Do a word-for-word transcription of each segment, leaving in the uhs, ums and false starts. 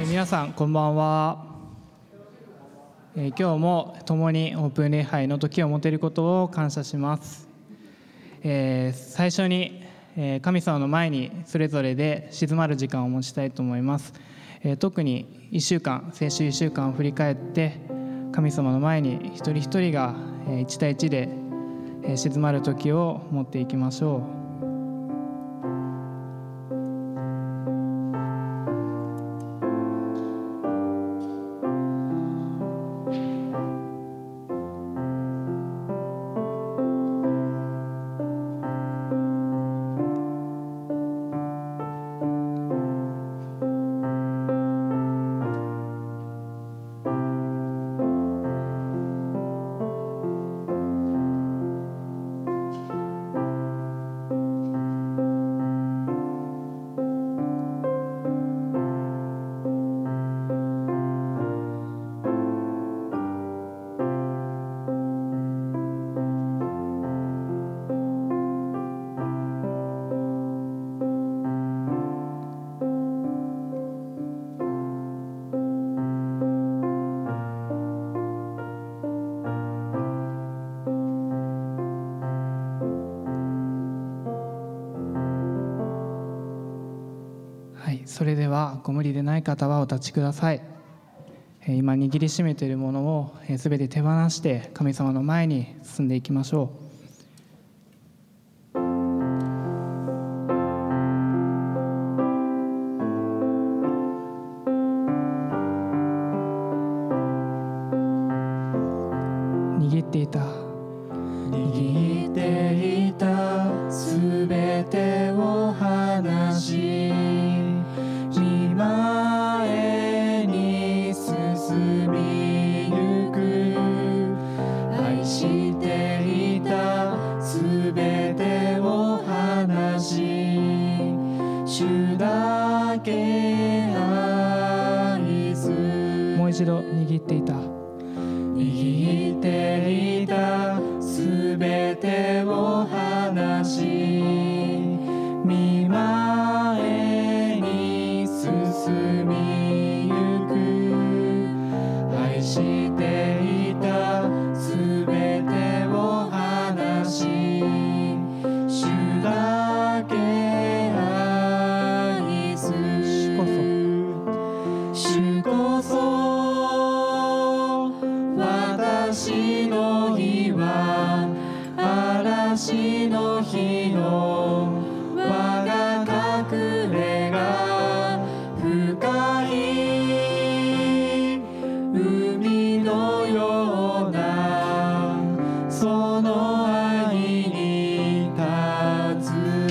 えー、皆さんこんばんは。えー、今日も共にオープン礼拝の時を持てることを感謝します。えー、最初に、えー、神様の前にそれぞれで静まる時間を持ちたいと思います。えー、特にいっしゅうかん先週いっしゅうかんを振り返って神様の前に一人一人がいち対いちで静まる時を持っていきましょう。それではご無理でない方はお立ちください。今握りしめているものをすべて手放して神様の前に進んでいきましょう。握っていた握っていたすべてを離し見前に進みゆく愛していたすべてを離し主だけ愛すもう一度握っていた握っていたすべてを離し見前に進みゆく愛していたすべてを離し主だけ愛す主こそ主こそ私の岩嵐の日の我が隠れが深い海のようなその愛に立つ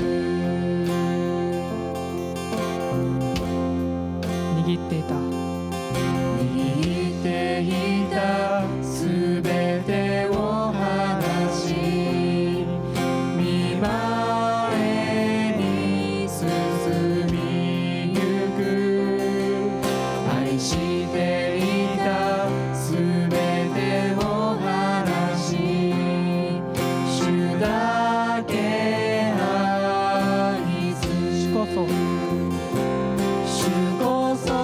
握っていた握っていたすべてを離し見前に進みゆく愛していたすべてを離し主だけ愛す主こそ主こそ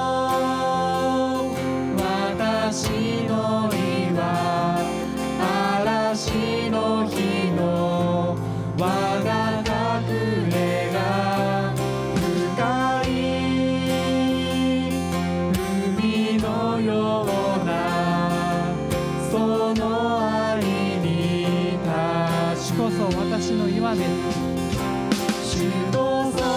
私の岩嵐の日の我が隠れが深い海のようなその愛に立ち主こそ私の岩です主こそ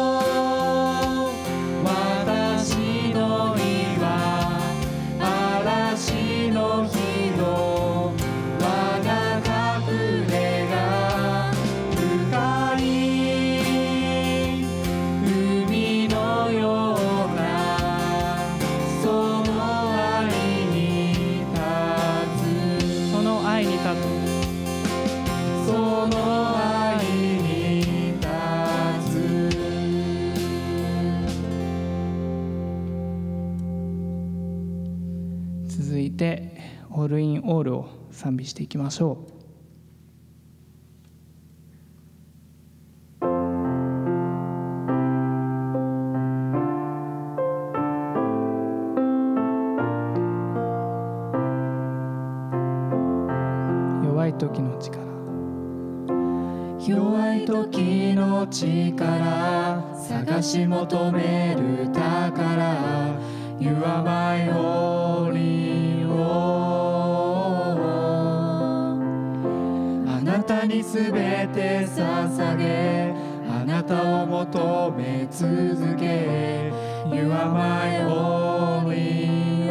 私の岩嵐の日の我が隠れが深い海のようなその愛に立つその愛に立つその愛に立つ続いてオールインオールを賛美していきましょう。 「 時の力、 弱い時の力、探し求める宝、You are my only one。 あなたにすべて捧げ、あなたを求め続け、 You are my only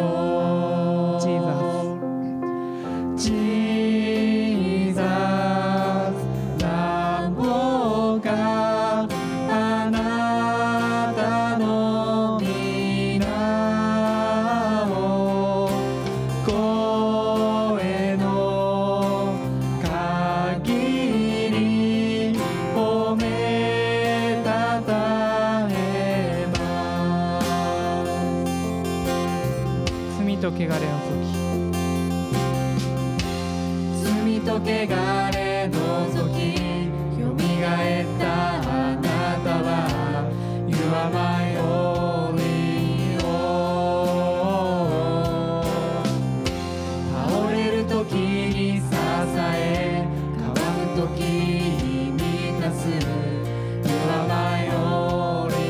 one。 罪と汚れの罪と汚れ除き、よみがえったあなたは You are my only one。 倒れる時に支え、乾く時に満たす You are my only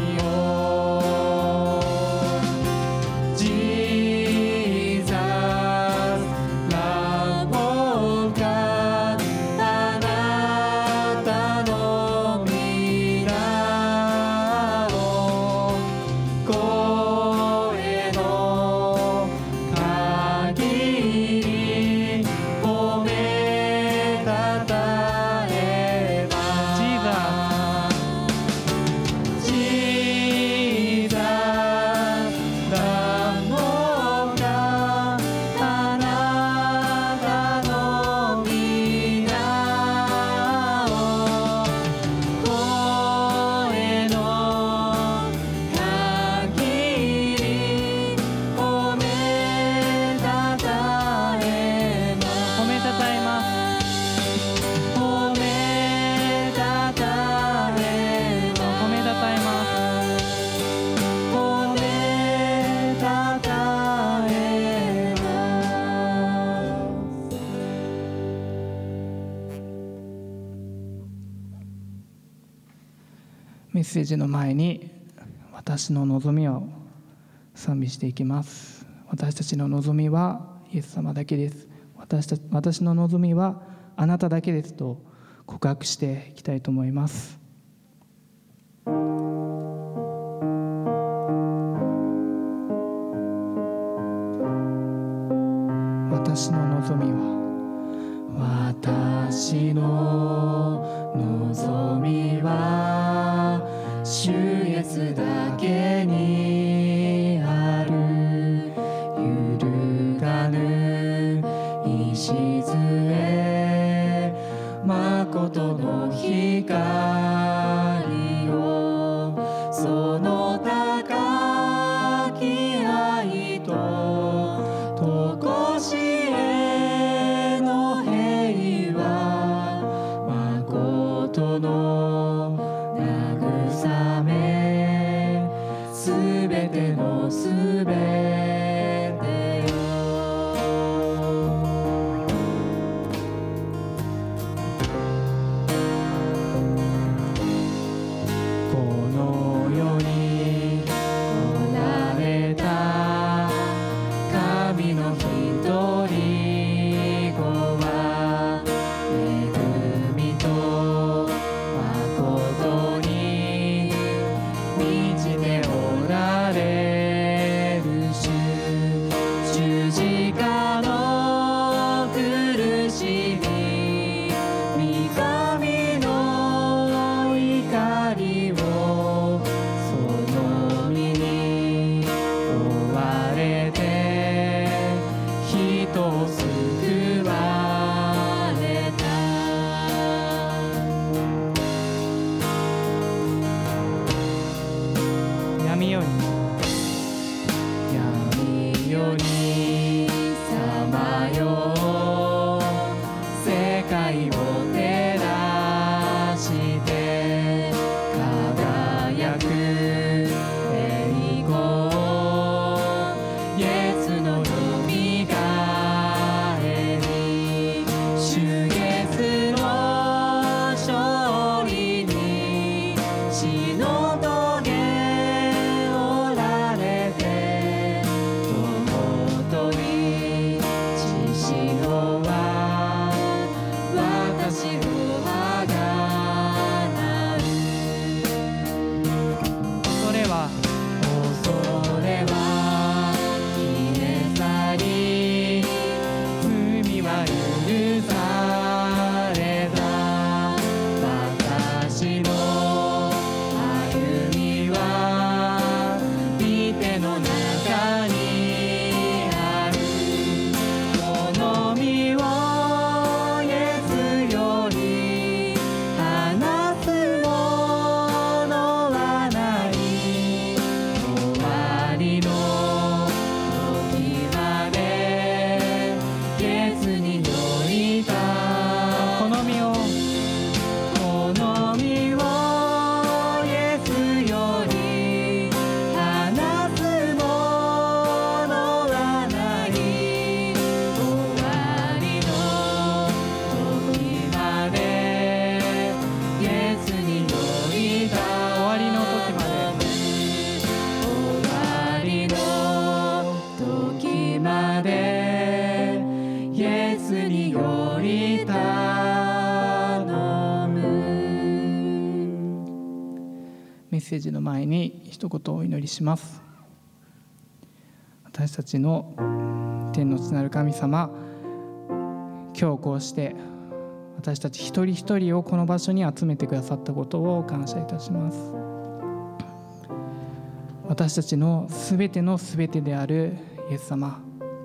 メッセージの前に私の望みを賛美していきます。私たちの望みはイエス様だけです。私た私の望みはあなただけですと告白していきたいと思います。私の望みは私の望みは主イエスだけにある。揺るがぬ礎、誠の光を、その高き愛と常しえの平和、誠の慰め、 セージの前に一言お祈りします。私たちの天の父なる神様、今日こうして私たち一人一人をこの場所に集めてくださったことを感謝いたします。私たちのすべてのすべてであるイエス様、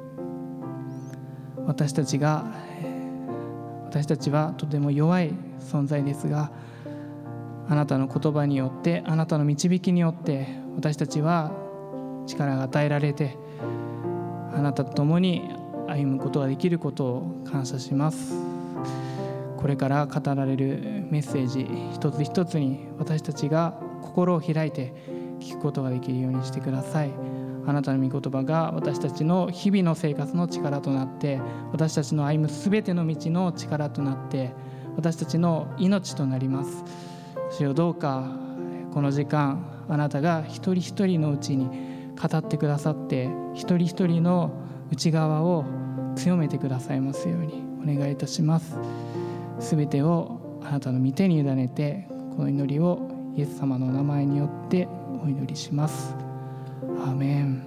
私たちが私たちはとても弱い存在ですが、あなたの言葉によって、あなたの導きによって私たちは力が与えられて、あなたと共に歩むことができることを感謝します。これから語られるメッセージ一つ一つに私たちが心を開いて聞くことができるようにしてください。あなたの御言葉が私たちの日々の生活の力となって、私たちの歩むすべての道の力となって、私たちの命となります。主よ、どうかこの時間、あなたが一人一人のうちに語ってくださって、一人一人の内側を強めてくださいますようにお願いいたします。すべてをあなたの御手に委ねて、この祈りをイエス様の名前によってお祈りします。アーメン。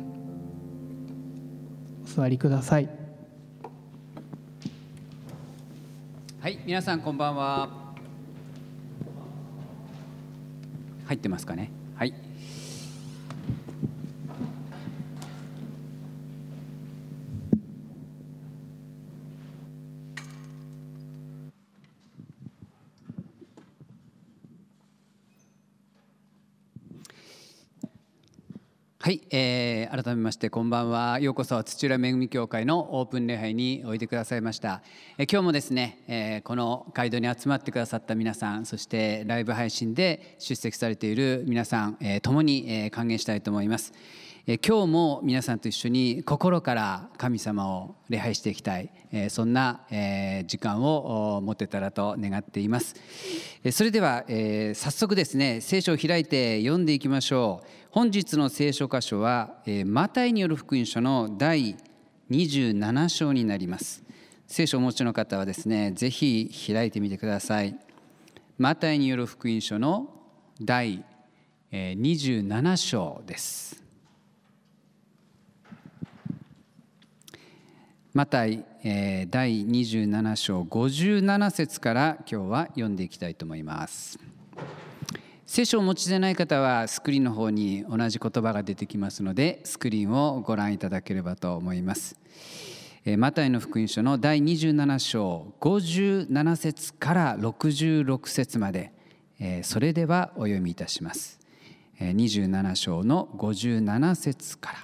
お座りください。 はい、皆さんこんばんは。入ってますかね。はい。はい、えー、改めましてこんばんは。ようこそ土浦恵み教会のオープン礼拝においでくださいました。えー、今日もですね、えー、この会堂に集まってくださった皆さん、そしてライブ配信で出席されている皆さん、えー、共に、えー、歓迎したいと思います。えー、今日も皆さんと一緒に心から神様を礼拝していきたい、えー、そんな、えー、時間を持てたらと願っています。えー、それでは、えー、早速ですね、聖書を開いて読んでいきましょう。本日の聖書箇所は、えー、マタイによる福音書のだいにじゅうなな章になります。聖書をお持ちの方はですね、ぜひ開いてみてください。マタイによる福音書のだいにじゅうなな章です。マタイだいにじゅうなな章ごじゅうなな節から今日は読んでいきたいと思います。聖書をお持ちでない方はスクリーンの方に同じ言葉が出てきますので、スクリーンをご覧いただければと思います。マタイの福音書のだいにじゅうなな章ごじゅうなな節からろくじゅうろく節まで、それではお読みいたします。にじゅうなな章のごじゅうなな節から。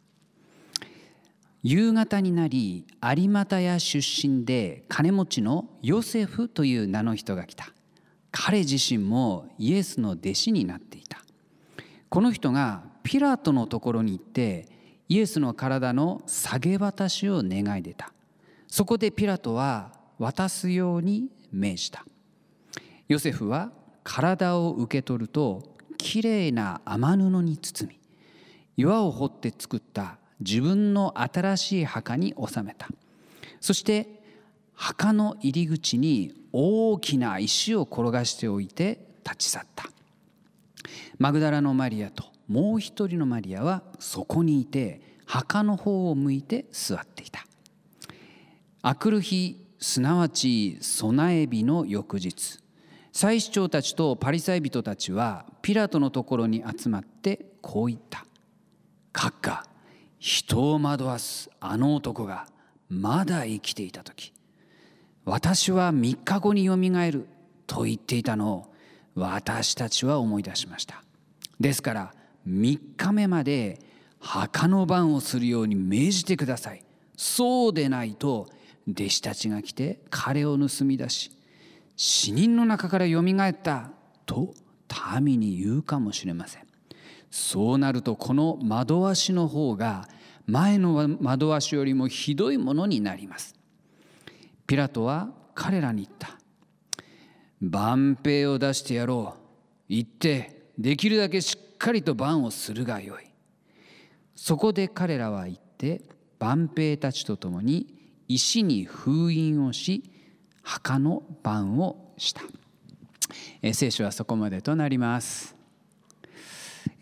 夕方になり、有馬太出身で金持ちのヨセフという名の人が来た。彼自身もイエスの弟子になっていた。この人がピラトのところに行ってイエスの体の下げ渡しを願い出た。そこでピラトは渡すように命じた。ヨセフは体を受け取ると、きれいな雨布に包み、岩を掘って作った自分の新しい墓に納めた。そして墓の入り口に大きな石を転がしておいて立ち去った。マグダラのマリアともう一人のマリアはそこにいて、墓の方を向いて座っていた。あくる日、すなわち備え日の翌日、祭司長たちとパリサイ人たちはピラトのところに集まってこう言った。閣下、人を惑わすあの男がまだ生きていたとき、私は三日後によみがえると言っていたのを私たちは思い出しました。ですから三日目まで墓の番をするように命じてください。そうでないと弟子たちが来て彼を盗み出し、死人の中からよみがえったと民に言うかもしれません。そうなるとこの惑わしの方が前の惑わしよりもひどいものになります。ピラトは彼らに言った。番兵を出してやろう。行ってできるだけしっかりと番をするがよい。そこで彼らは行って番兵たちと共に石に封印をし、墓の番をした。え聖書はそこまでとなります。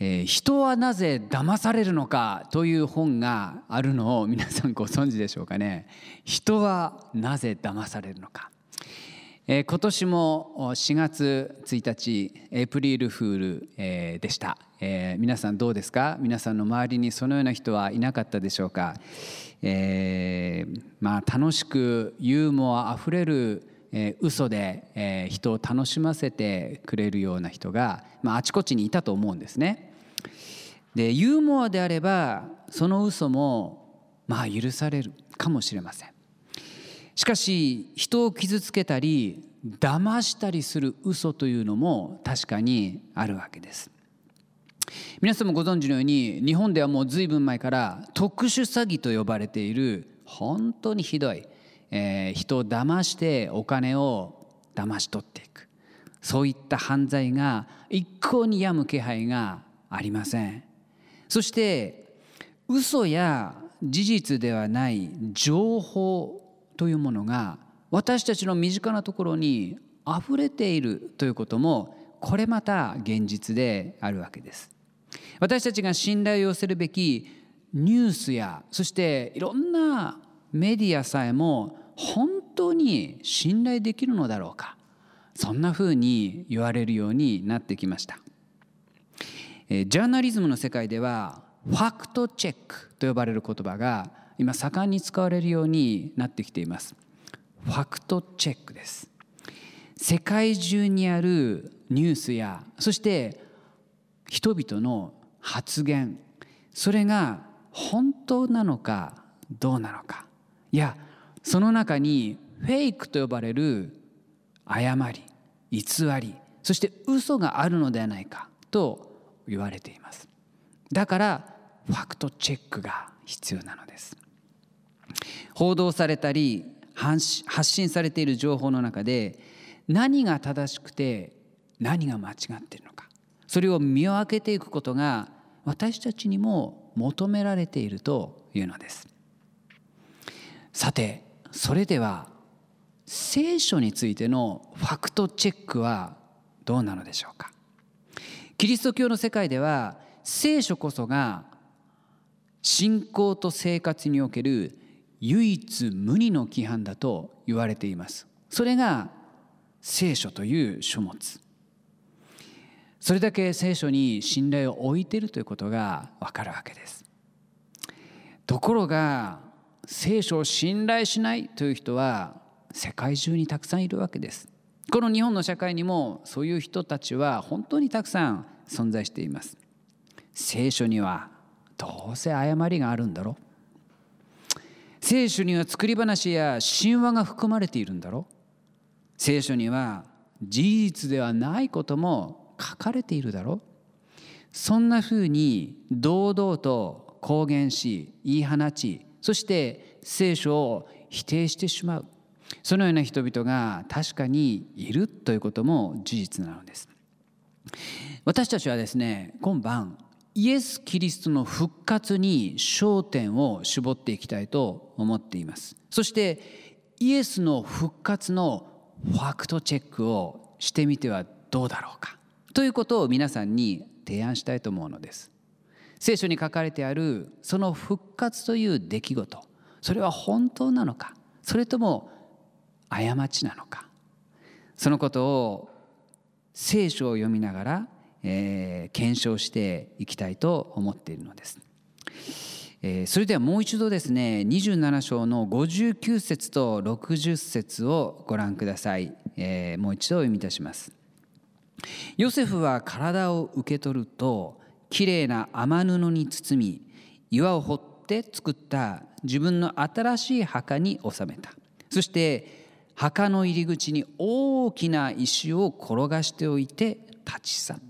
えー、人はなぜ騙されるのかという本があるのを皆さんご存知でしょうかね。人はなぜ騙されるのか。えー、今年もしがつついたちエイプリルフール、えー、でした、えー、皆さんどうですか。皆さんの周りにそのような人はいなかったでしょうか。えーまあ、楽しくユーモアあふれるえー、嘘で、えー、人を楽しませてくれるような人が、まあ、あちこちにいたと思うんですね。でユーモアであればその嘘もまあ許されるかもしれません。しかし人を傷つけたり騙したりする嘘というのも確かにあるわけです。皆さんもご存知のように日本ではもうずいぶん前から特殊詐欺と呼ばれている本当にひどい、えー、人を騙してお金を騙し取っていく、そういった犯罪が一向に止む気配がありません。そして嘘や事実ではない情報というものが私たちの身近なところにあふれているということもこれまた現実であるわけです。私たちが信頼を寄せるべきニュースやそしていろんなメディアさえも本当に信頼できるのだろうか、そんなふうに言われるようになってきました。ジャーナリズムの世界ではファクトチェックと呼ばれる言葉が今盛んに使われるようになってきています。ファクトチェックです。世界中にあるニュースやそして人々の発言、それが本当なのかどうなのか、いやその中にフェイクと呼ばれる誤り、偽り、そして嘘があるのではないかと言われています。だからファクトチェックが必要なのです。報道されたり発信されている情報の中で何が正しくて何が間違っているのか、それを見分けていくことが私たちにも求められているというのです。さてそれでは聖書についてのファクトチェックはどうなのでしょうか。キリスト教の世界では聖書こそが信仰と生活における唯一無二の規範だと言われています。それが聖書という書物。それだけ聖書に信頼を置いているということがわかるわけです。ところが聖書を信頼しないという人は世界中にたくさんいるわけです。この日本の社会にもそういう人たちは本当にたくさん存在しています。聖書にはどうせ誤りがあるんだろう、聖書には作り話や神話が含まれているんだろう、聖書には事実ではないことも書かれているだろう。そんなふうに堂々と公言し言い放ち、そして聖書を否定してしまう、そのような人々が確かにいるということも事実なのです。私たちはですね、今晩イエス・キリストの復活に焦点を絞っていきたいと思っています。そしてイエスの復活のファクトチェックをしてみてはどうだろうかということを皆さんに提案したいと思うのです。聖書に書かれてあるその復活という出来事、それは本当なのか、それとも過ちなのか、そのことを聖書を読みながら、えー、検証していきたいと思っているのです。えー、それではもう一度ですね、にじゅうなな章のごじゅうきゅう節とろくじゅう節をご覧ください。えー、もう一度お読みいたします。ヨセフは体を受け取るときれいな雨布に包み、岩を掘って作った自分の新しい墓に収めた。そして墓の入り口に大きな石を転がしておいて立ち去った。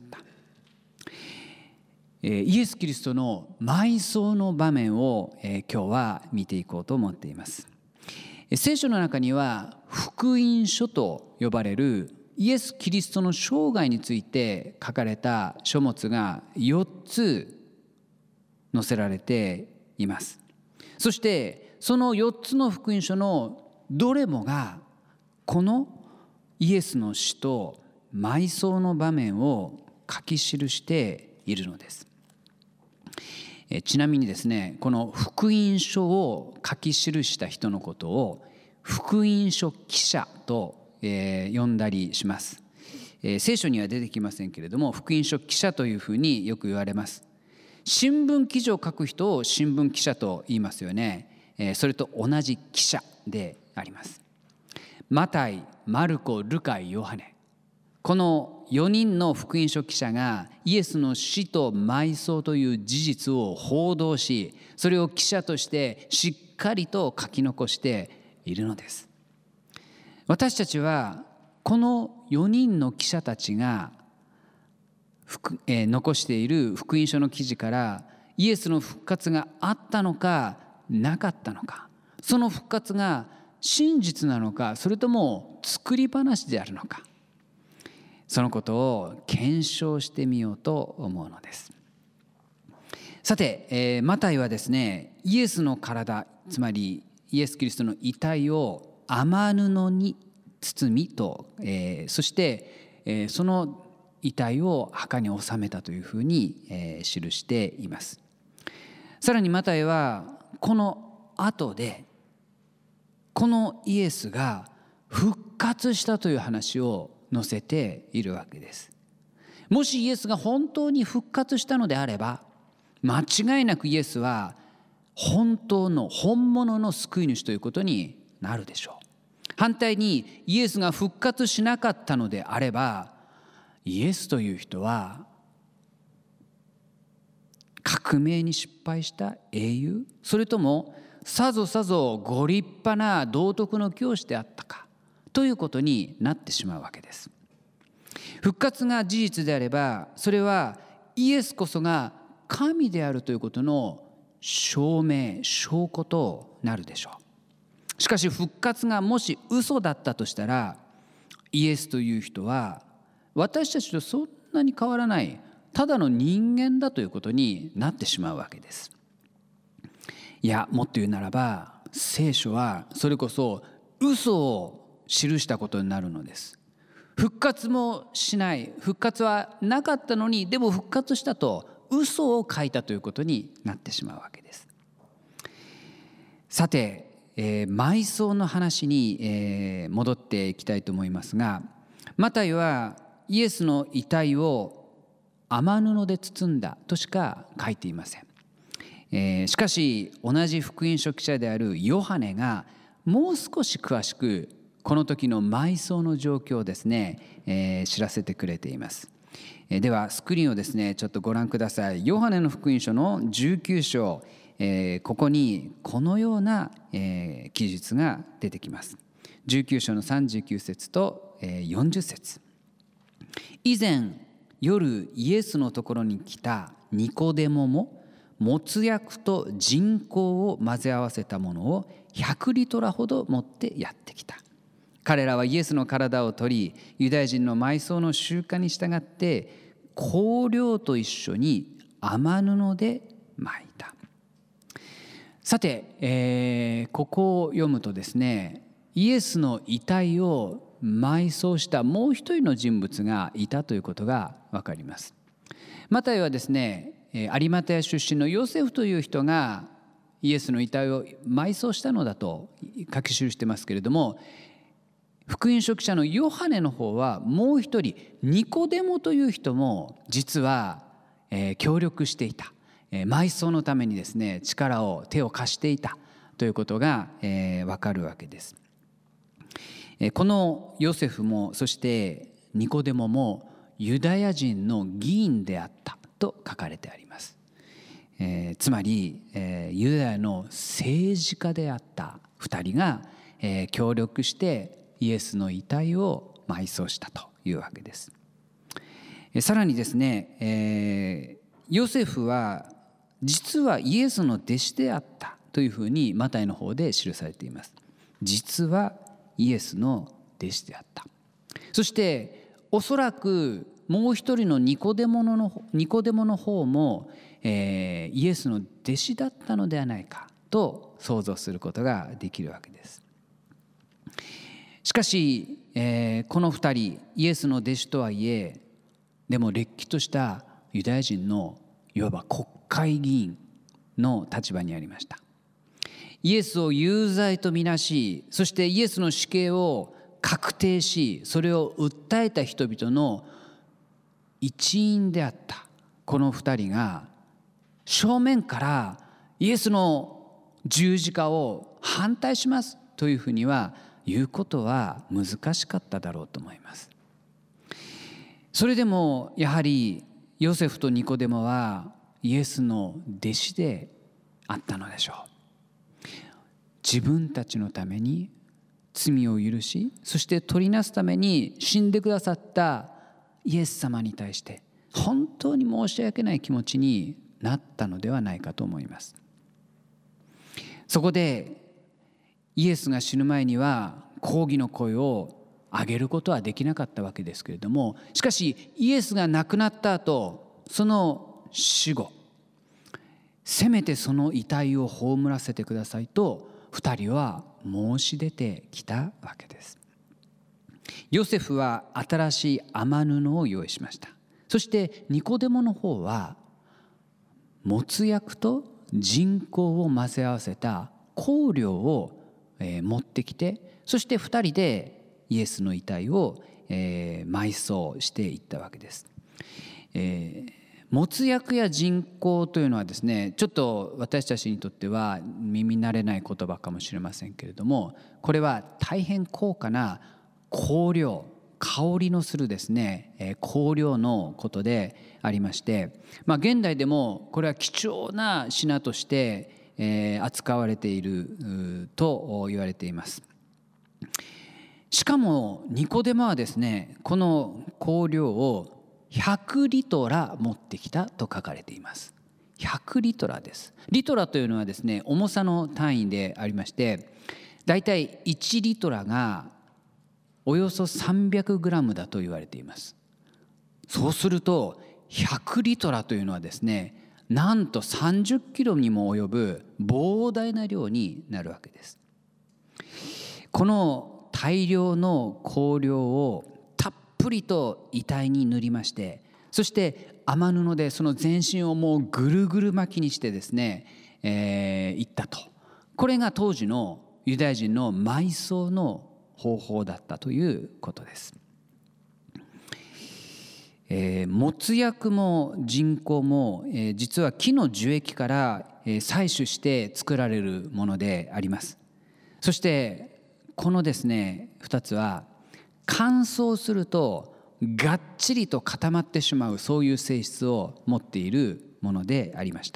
イエス・キリストの埋葬の場面を今日は見ていこうと思っています。聖書の中には福音書と呼ばれるイエス・キリストの生涯について書かれた書物がよっつ載せられています。そしてそのよっつの福音書のどれもがこのイエスの死と埋葬の場面を書き記しているのです。ちなみにですね、この福音書を書き記した人のことを福音書記者と、えー、呼んだりします。えー、聖書には出てきませんけれども、福音書記者というふうによく言われます。新聞記事を書く人を新聞記者と言いますよね。えー、それと同じ記者であります。マタイ、マルコ、ルカ、ヨハネ、このよにんの福音書記者がイエスの死と埋葬という事実を報道し、それを記者としてしっかりと書き残しているのです。私たちはこのよにんの記者たちがえー、残している福音書の記事からイエスの復活があったのかなかったのか、その復活が真実なのか、それとも作り話であるのか、そのことを検証してみようと思うのです。さて、えー、マタイはですね、イエスの体、つまりイエス・キリストの遺体を雨布に包みと、えー、そして、えー、その遺体を墓に納めたというふうに、えー、記しています。さらにマタイはこの後でこのイエスが復活したという話を載せているわけです。もしイエスが本当に復活したのであれば、間違いなくイエスは本当の本物の救い主ということになるでしょう。反対にイエスが復活しなかったのであれば、イエスという人は革命に失敗した英雄、それともさぞさぞご立派な道徳の教師であったかということになってしまうわけです。復活が事実であれば、それはイエスこそが神であるということの証明、証拠となるでしょう。しかし復活がもし嘘だったとしたら、イエスという人は私たちとそんなに変わらないただの人間だということになってしまうわけです。いや、もっと言うならば、聖書はそれこそ嘘を記したことになるのです。復活もしない、復活はなかったのに、でも復活したと嘘を書いたということになってしまうわけです。さて、えー、埋葬の話に、えー、戻っていきたいと思いますが、マタイはイエスの遺体を雨布で包んだとしか書いていません。えー、しかし同じ福音書記者であるヨハネがもう少し詳しくこの時の埋葬の状況をですね、えー、知らせてくれています。えー、ではスクリーンをですねちょっとご覧ください。ヨハネの福音書のじゅうきゅう章、えー、ここにこのような、えー、記述が出てきます。じゅうきゅう章のさんじゅうきゅう節と、えー、よんじゅう節。以前夜イエスのところに来たニコデモももつ薬と人香を混ぜ合わせたものをひゃくリトラほど持ってやってきた。彼らはイエスの体を取り、ユダヤ人の埋葬の習慣に従って香料と一緒に雨布で巻いた。さて、えー、ここを読むとですね、イエスの遺体を埋葬したもう一人の人物がいたということが分かります。マタイはですね、有馬太出身のヨセフという人がイエスの遺体を埋葬したのだと書き記してますけれども、福音書記者のヨハネの方はもう一人ニコデモという人も実は、えー、協力していた、えー、埋葬のためにですね力を手を貸していたということが、えー、分かるわけです。このヨセフもそしてニコデモもユダヤ人の議員であったと書かれてあります。えー、つまり、えー、ユダヤの政治家であったふたりが、えー、協力してイエスの遺体を埋葬したというわけです。えー、さらにですね、えー、ヨセフは実はイエスの弟子であったというふうにマタイの方で記されています。実はイエスの弟子であった。そしておそらくもう一人のニコデモのニコデモの方も、えー、イエスの弟子だったのではないかと想像することができるわけです。しかし、えー、この二人イエスの弟子とはいえ、でもれっきとしたユダヤ人のいわば国会議員の立場にありました。イエスを有罪とみなし、そしてイエスの死刑を確定し、それを訴えた人々の一員であったこの二人が正面からイエスの十字架を反対しますというふうには言うことは難しかっただろうと思います。それでもやはりヨセフとニコデモはイエスの弟子であったのでしょう。自分たちのために罪を許し、そして取りなすために死んでくださったイエス様に対して本当に申し訳ない気持ちになったのではないかと思います。そこでイエスが死ぬ前には抗議の声を上げることはできなかったわけですけれども、しかしイエスが亡くなった後、その死後、せめてその遺体を葬らせてくださいと二人は申し出てきたわけです。ヨセフは新しい雨布を用意しました。そしてニコデモの方は没薬と人香を混ぜ合わせた香料を持ってきて、そして二人でイエスの遺体を埋葬していったわけです。えー没薬や人香というのはですね、ちょっと私たちにとっては耳慣れない言葉かもしれませんけれども、これは大変高価な香料、香りのするですね香料のことでありまして、まあ、現代でもこれは貴重な品としてえ扱われていると言われています。しかもニコデモはですね、この香料をひゃくリトラ持ってきたと書かれています。ひゃくリトラです。リトラというのはですね、重さの単位でありまして、だいたいいちリトラがおよそさんびゃくグラムだと言われています。そうするとひゃくリトラというのはですね、なんとさんじゅっキロにも及ぶ膨大な量になるわけです。この大量の香料をたっぷりと遺体に塗りまして、そして雨布でその全身をもうぐるぐる巻きにしてですね、えー、いったと。これが当時のユダヤ人の埋葬の方法だったということです。えー、没薬も人香も、えー、実は木の樹液から、えー、採取して作られるものであります。そしてこのですねふたつは乾燥するとがっちりと固まってしまう、そういう性質を持っているものでありました。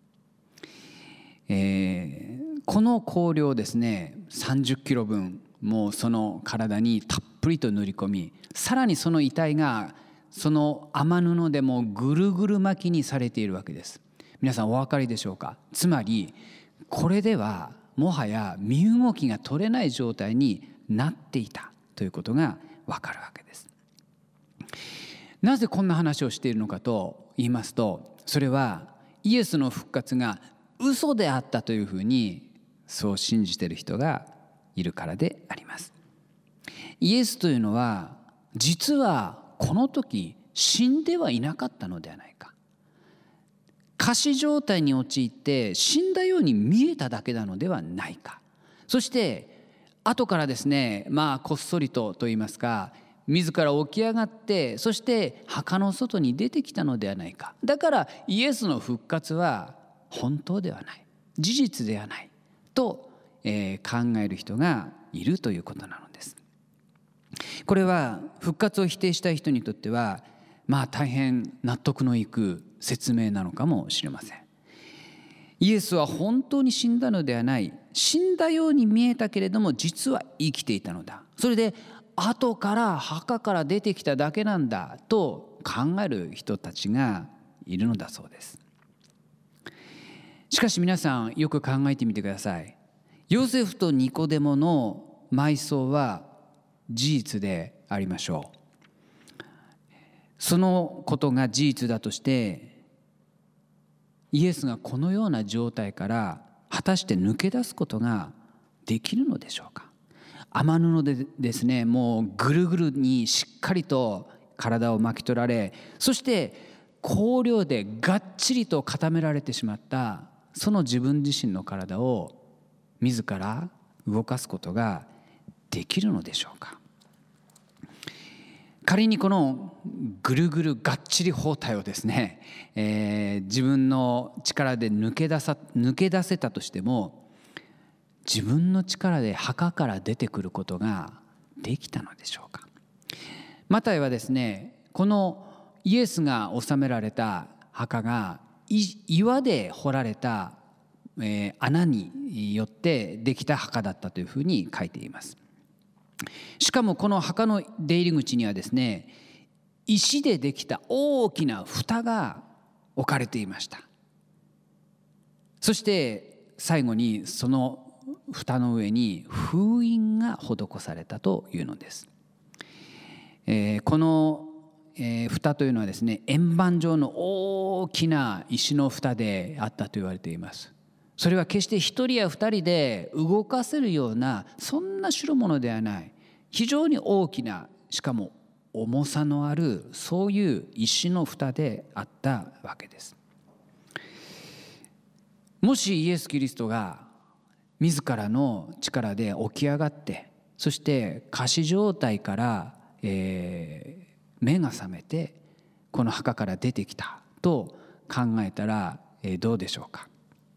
えー、この香料をですねさんじゅっキロぶんもうその体にたっぷりと塗り込み、さらにその遺体がその雨布でもぐるぐる巻きにされているわけです。皆さんお分かりでしょうか。つまりこれではもはや身動きが取れない状態になっていたということが分かるわけです。なぜこんな話をしているのかと言いますと、それはイエスの復活が嘘であったというふうにそう信じている人がいるからであります。イエスというのは実はこの時死んではいなかったのではないか、仮死状態に陥って死んだように見えただけなのではないか、そして後からですね、まあこっそりとと言いますか、自ら起き上がってそして墓の外に出てきたのではないか。だからイエスの復活は本当ではない、事実ではないと、えー、考える人がいるということなのです。これは復活を否定したい人にとってはまあ大変納得のいく説明なのかもしれません。イエスは本当に死んだのではない、死んだように見えたけれども実は生きていたのだ、それで後から墓から出てきただけなんだと考える人たちがいるのだそうです。しかし皆さんよく考えてみてください。ヨセフとニコデモの埋葬は事実でありましょう。そのことが事実だとしてイエスがこのような状態から果たして抜け出すことができるのでしょうか。雨布でですね、もうぐるぐるにしっかりと体を巻き取られ、そして香料でがっちりと固められてしまったその自分自身の体を自ら動かすことができるのでしょうか。仮にこのぐるぐるがっちり包帯をですね、えー、自分の力で抜け出さ、抜け出せたとしても、自分の力で墓から出てくることができたのでしょうか。マタイはですね、このイエスが納められた墓が岩で掘られた、えー、穴によってできた墓だったというふうに書いています。しかもこの墓の出入り口にはですね、石でできた大きな蓋が置かれていました。そして最後にその蓋の上に封印が施されたというのです。えー、この、えー、蓋というのはですね、円盤状の大きな石の蓋であったと言われています。それは決して一人や二人で動かせるようなそんな代物ではない、非常に大きな、しかも重さのあるそういう石の蓋であったわけです。もしイエス・キリストが自らの力で起き上がって、そして仮死状態から、えー、目が覚めてこの墓から出てきたと考えたら、えー、どうでしょうか。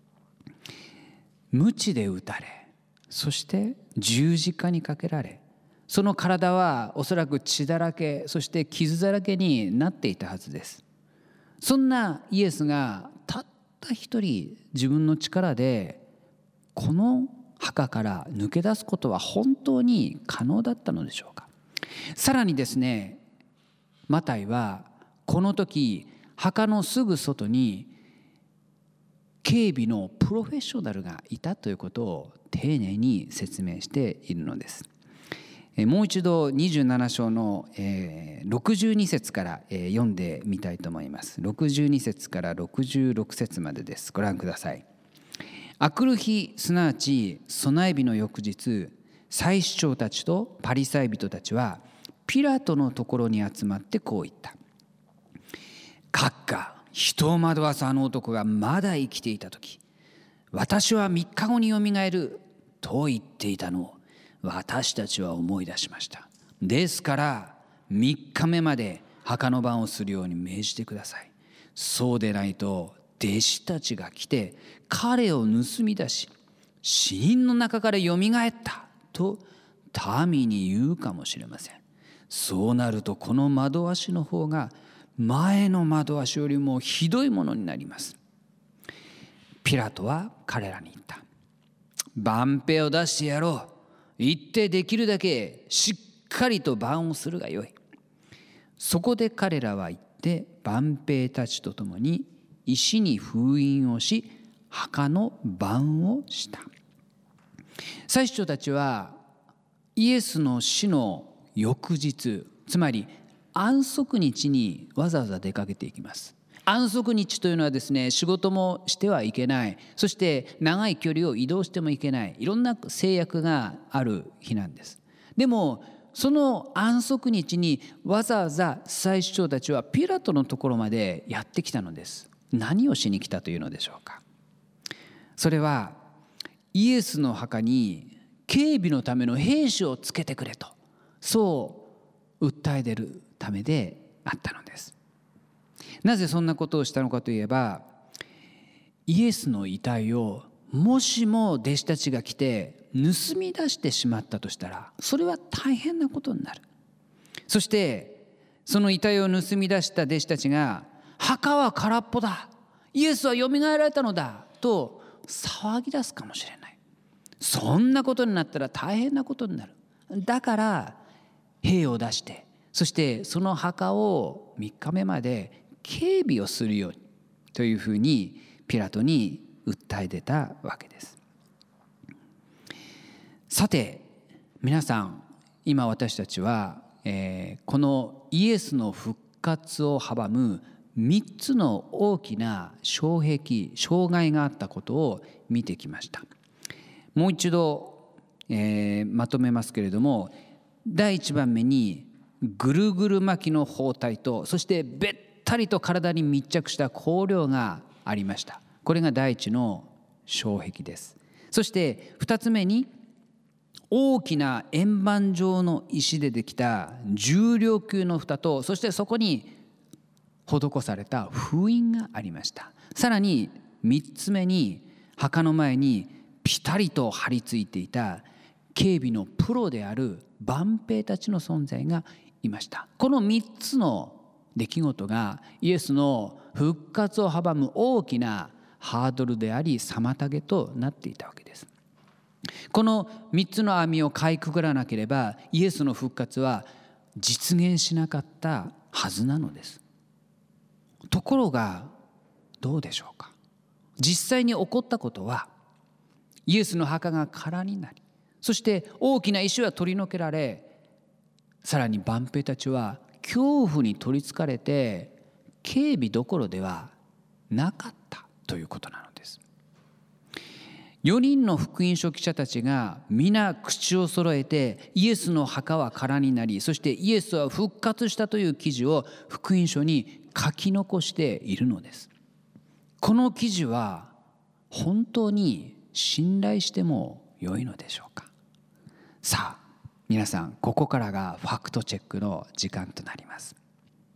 鞭で打たれ、そして十字架にかけられ、その体はおそらく血だらけ、そして傷だらけになっていたはずです。そんなイエスがたった一人自分の力でこの墓から抜け出すことは本当に可能だったのでしょうか。さらにですね、マタイはこの時墓のすぐ外に警備のプロフェッショナルがいたということを丁寧に説明しているのです。もう一度にじゅうなな章のろくじゅうに節から読んでみたいと思います。ろくじゅうに節からろくじゅうろく節までです。ご覧ください。あくる日、すなわち備え日の翌日、祭司長たちとパリサイ人たちはピラトのところに集まってこう言った。閣下、人を惑わすあの男がまだ生きていたとき、私は三日後によみがえると言っていたのを私たちは思い出しました。ですから三日目まで墓の番をするように命じてください。そうでないと弟子たちが来て彼を盗み出し、死人の中からよみがえったと民に言うかもしれません。そうなるとこの惑わしの方が前の惑わしよりもひどいものになります。ピラトは彼らに言った。番兵を出してやろう。行ってできるだけしっかりと番をするがよい。そこで彼らは行って番兵たちと共に石に封印をし、墓の番をした。祭司長たちはイエスの死の翌日、つまり安息日にわざわざ出かけていきます。安息日というのはですね、仕事もしてはいけない、そして長い距離を移動してもいけない、いろんな制約がある日なんです。でもその安息日にわざわざ祭司長たちはピラトのところまでやってきたのです。何をしに来たというのでしょうか。それはイエスの墓に警備のための兵士をつけてくれと、そう訴え出るためであったのです。なぜそんなことをしたのかといえば、イエスの遺体をもしも弟子たちが来て盗み出してしまったとしたら、それは大変なことになる。そしてその遺体を盗み出した弟子たちが、墓は空っぽだ、イエスはよみがえられたのだと騒ぎ出すかもしれない。そんなことになったら大変なことになる。だから兵を出して、そしてその墓をみっかめまで警備をするようにというふうにピラトに訴え出たわけです。さて皆さん、今私たちは、えー、このイエスの復活を阻むみっつの大きな障壁、障害があったことを見てきました。もう一度、えー、まとめますけれども、第一番目にぐるぐる巻きの包帯と、そしてべっったりと体に密着した香料がありました。これが第一の障壁です。そして二つ目に、大きな円盤状の石でできた重量級の蓋と、そしてそこに施された封印がありました。さらに三つ目に、墓の前にピタリと張り付いていた警備のプロである万兵たちの存在がいました。この三つの出来事がイエスの復活を阻む大きなハードルであり、妨げとなっていたわけです。この三つの網をかいくぐらなければ、イエスの復活は実現しなかったはずなのです。ところがどうでしょうか。実際に起こったことは、イエスの墓が空になり、そして大きな石は取り除けられ、さらに万兵たちは恐怖に取りつかれて、警備どころではなかったということなのです。よにんの福音書記者たちが皆口を揃えて、イエスの墓は空になり、そしてイエスは復活したという記事を福音書に書き残しているのです。この記事は本当に信頼しても良いのでしょうか。さあ皆さん、ここからがファクトチェックの時間となります。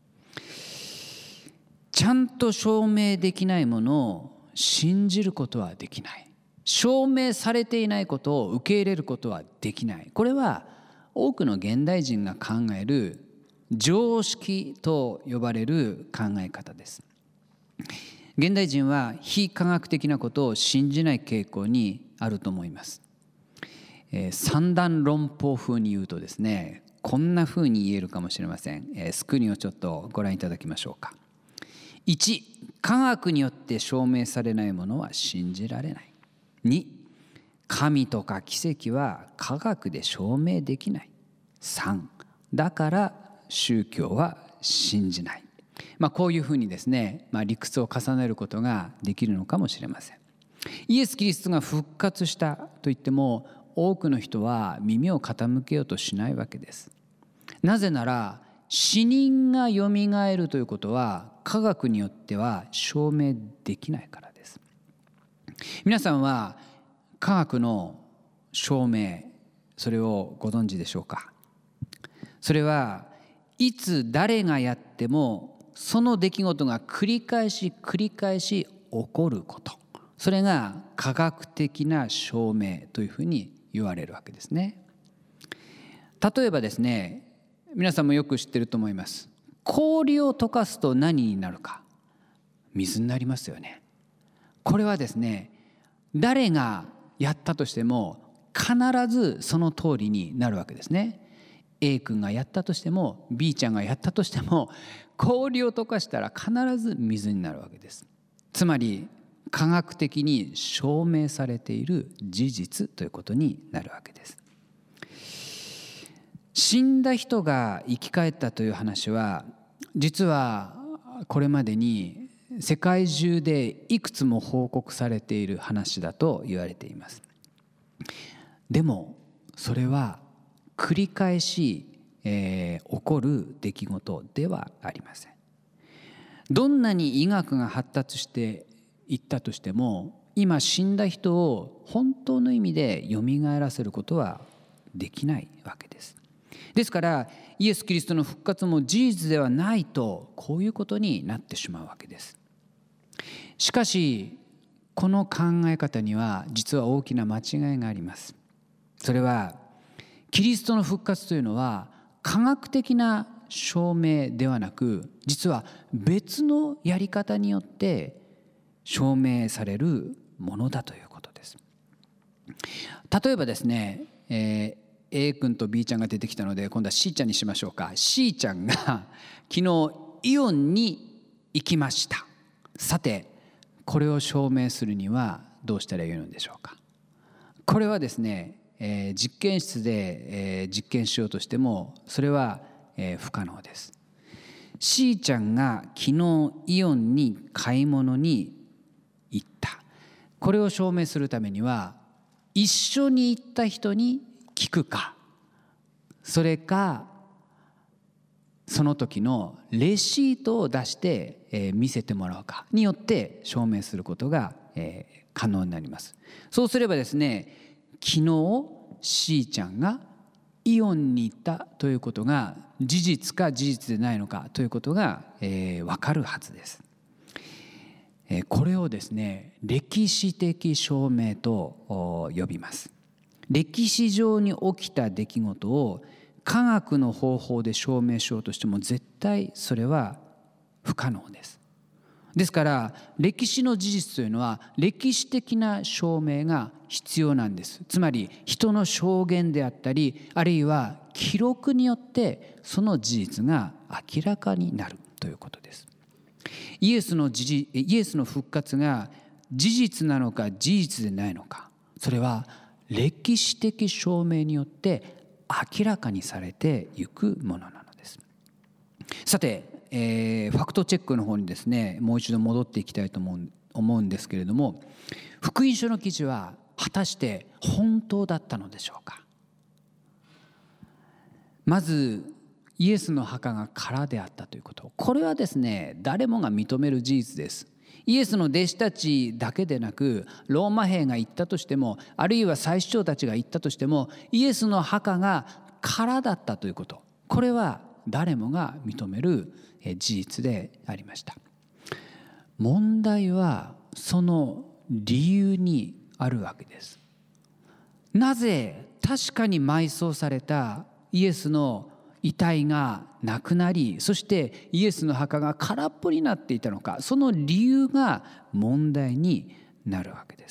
ちゃんと証明できないものを信じることはできない。証明されていないことを受け入れることはできない。これは多くの現代人が考える常識と呼ばれる考え方です。現代人は非科学的なことを信じない傾向にあると思います。えー、三段論法風に言うとですね、こんな風に言えるかもしれません。えー、スクリーンをちょっとご覧いただきましょうか。いち、科学によって証明されないものは信じられない。に、神とか奇跡は科学で証明できない。さん、だから宗教は信じない。まあ、こういうふうにですね、まあ、理屈を重ねることができるのかもしれません。イエス・キリストが復活したといっても、多くの人は耳を傾けようとしないわけです。なぜなら、死人がよみがえるということは科学によっては証明できないからです。皆さんは科学の証明、それをご存知でしょうか。それはいつ誰がやってもその出来事が繰り返し繰り返し起こること、それが科学的な証明というふうに言われるわけですね。例えばですね、皆さんもよく知っていると思います。氷を溶かすと何になるか。水になりますよね。これはですね、誰がやったとしても必ずその通りになるわけですね。A 君がやったとしても B ちゃんがやったとしても、氷を溶かしたら必ず水になるわけです。つまり科学的に証明されている事実ということになるわけです。死んだ人が生き返ったという話は、実はこれまでに世界中でいくつも報告されている話だと言われています。でもそれは繰り返し、えー、起こる出来事ではありません。どんなに医学が発達していったとしても、今死んだ人を本当の意味でよみがえらせることはできないわけです。ですからイエス・キリストの復活も事実ではないと、こういうことになってしまうわけです。しかしこの考え方には実は大きな間違いがあります。それはキリストの復活というのは科学的な証明ではなく、実は別のやり方によって証明されるものだということです。例えばですね、えーA 君と B ちゃんが出てきたので、今度は C ちゃんにしましょうか。 C ちゃんが昨日イオンに行きました。さてこれを証明するにはどうしたらよいのでしょうか。これはですね、えー、実験室で、えー、実験しようとしてもそれは、えー、不可能です。 C ちゃんが昨日イオンに買い物に行った。これを証明するためには、一緒に行った人に聞くか、それかその時のレシートを出して、えー、見せてもらうかによって証明することが、えー、可能になります。そうすればですね、昨日 C ちゃんがイオンに行ったということが事実か事実でないのかということが、えー、分かるはずです。えー、これをですね、歴史的証明と呼びます。歴史上に起きた出来事を科学の方法で証明しようとしても絶対それは不可能です。ですから歴史の事実というのは歴史的な証明が必要なんです。つまり人の証言であったり、あるいは記録によってその事実が明らかになるということです。イエスの事実、イエスの復活が事実なのか事実でないのか、それは歴史的証明によって明らかにされていくものなのです。さて、えー、ファクトチェックの方にですね、もう一度戻っていきたいと思う、思うんですけれども、福音書の記事は果たして本当だったのでしょうか。まずイエスの墓が空であったということ、これはですね、誰もが認める事実です。イエスの弟子たちだけでなく、ローマ兵が言ったとしても、あるいは祭司長たちが言ったとしても、イエスの墓が空だったということ、これは誰もが認める事実でありました。問題はその理由にあるわけです。なぜ確かに埋葬されたイエスの遺体がなくなり、そしてイエスの墓が空っぽになっていたのか、その理由が問題になるわけです。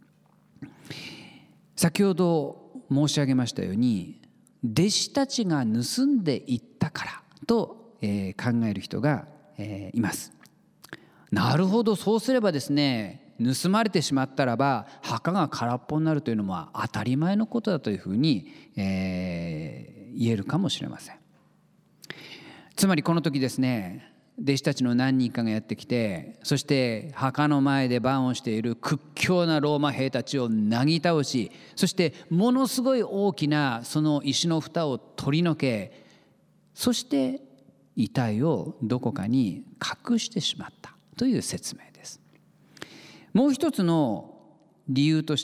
先ほど申し上げましたように、弟子たちが盗んでいったからと、えー、考える人が、えー、います。なるほど、そうすればですね、盗まれてしまったらば墓が空っぽになるというのも当たり前のことだというふうに、えー言えるかもしれません。つまりこの時ですね、弟子たちの何人かがやってきて、そして墓の前で番をしている屈強なローマ兵たちをなぎ倒し、そしてものすごい大きなその石の蓋を取り除け、そして遺体をどこかに隠してしまったという説明です。もう一つの理由として、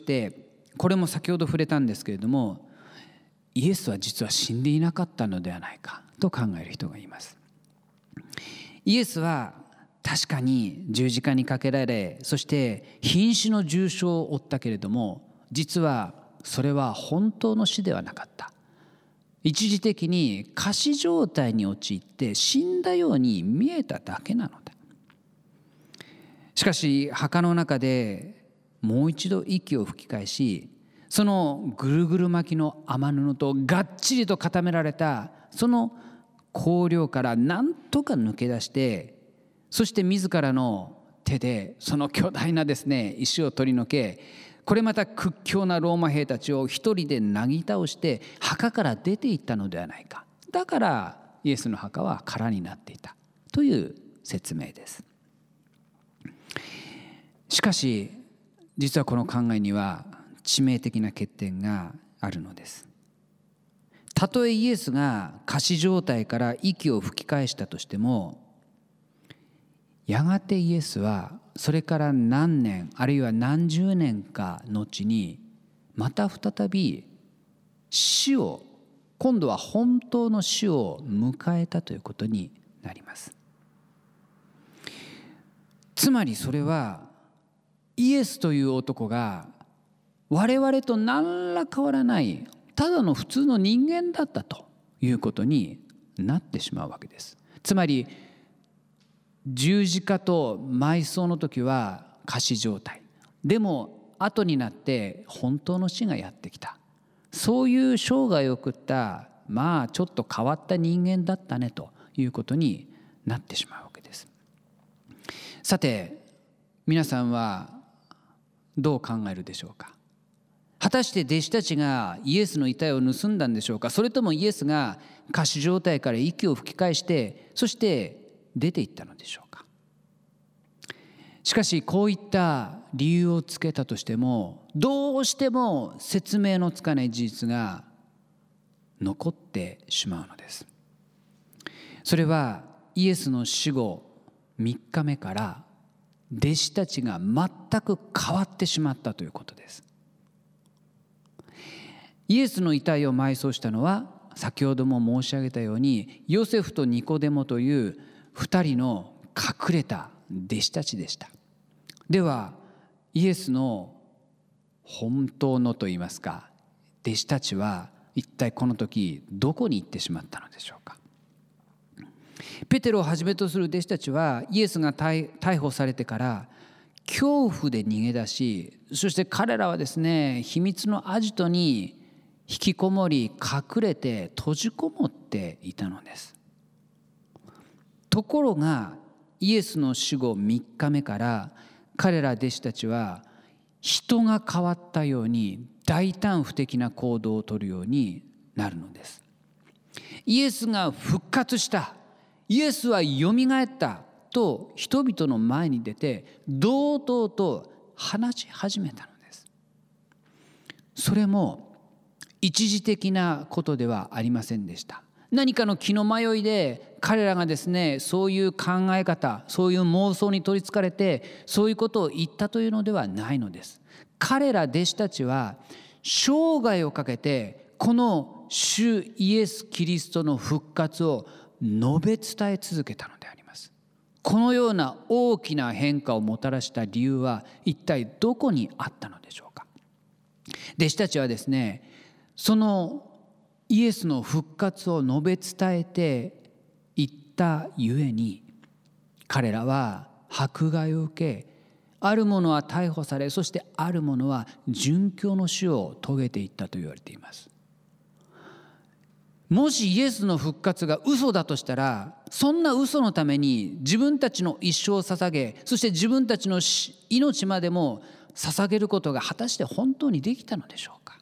これも先ほど触れたんですけれども、イエスは実は死んでいなかったのではないかと考える人がいます。イエスは確かに十字架にかけられ、そして瀕死の重傷を負ったけれども、実はそれは本当の死ではなかった。一時的に仮死状態に陥って死んだように見えただけなのだ。しかし墓の中でもう一度息を吹き返し、そのぐるぐる巻きの雨布とがっちりと固められたその香料から何とか抜け出して、そして自らの手でその巨大なですね石を取り除け、これまた屈強なローマ兵たちを一人でなぎ倒して墓から出ていったのではないか。だからイエスの墓は空になっていたという説明です。しかし実はこの考えには致命的な欠点があるのです。たとえイエスが仮死状態から息を吹き返したとしても、やがてイエスはそれから何年あるいは何十年か後にまた再び死を、今度は本当の死を迎えたということになります。つまりそれはイエスという男が我々と何ら変わらないただの普通の人間だったということになってしまうわけです。つまり十字架と埋葬の時は仮死状態でも、後になって本当の死がやってきた、そういう生涯を送ったまあちょっと変わった人間だったねということになってしまうわけです。さて皆さんはどう考えるでしょうか。果たして弟子たちがイエスの遺体を盗んだんでしょうか、それともイエスが仮死状態から息を吹き返してそして出ていったのでしょうか。しかしこういった理由をつけたとしても、どうしても説明のつかない事実が残ってしまうのです。 それはイエスの死後みっかめから弟子たちが全く変わってしまったということです。イエスの遺体を埋葬したのは先ほども申し上げたようにヨセフとニコデモというふたりの隠れた弟子たちでした。ではイエスの本当のといいますか弟子たちは一体この時どこに行ってしまったのでしょうか。ペテロをはじめとする弟子たちはイエスが逮捕されてから恐怖で逃げ出し、そして彼らはですね秘密のアジトに引きこもり隠れて閉じこもっていたのです。ところがイエスの死後みっかめから彼ら弟子たちは人が変わったように大胆不敵な行動をとるようになるのです。イエスが復活した、イエスはよみがえったと人々の前に出て堂々と話し始めたのです。それも一時的なことではありませんでした。何かの気の迷いで彼らがですねそういう考え方、そういう妄想に取りつかれてそういうことを言ったというのではないのです。彼ら弟子たちは生涯をかけてこの主イエス・キリストの復活を述べ伝え続けたのであります。このような大きな変化をもたらした理由は一体どこにあったのでしょうか。弟子たちはですねそのイエスの復活を述べ伝えていったゆえに彼らは迫害を受け、ある者は逮捕され、そしてある者は殉教の死を遂げていったと言われています。もしイエスの復活が嘘だとしたら、そんな嘘のために自分たちの一生を捧げ、そして自分たちの命までも捧げることが果たして本当にできたのでしょうか。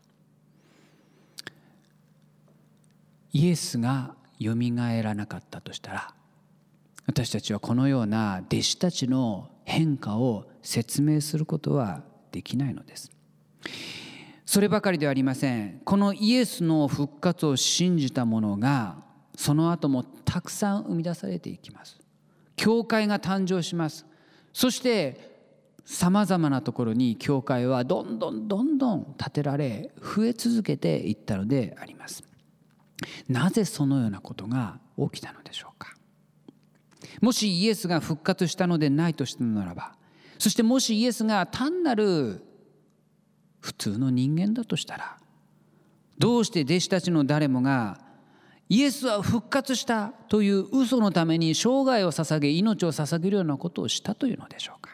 イエスがよみがえらなかったとしたら、私たちはこのような弟子たちの変化を説明することはできないのです。そればかりではありません。このイエスの復活を信じた者がその後もたくさん生み出されていきます。教会が誕生します。そしてさまざまなところに教会はどんどんどんどん建てられ増え続けていったのであります。なぜそのようなことが起きたのでしょうか。もしイエスが復活したのでないとしたならば、そしてもしイエスが単なる普通の人間だとしたら、どうして弟子たちの誰もがイエスは復活したという嘘のために生涯を捧げ命を捧げるようなことをしたというのでしょうか。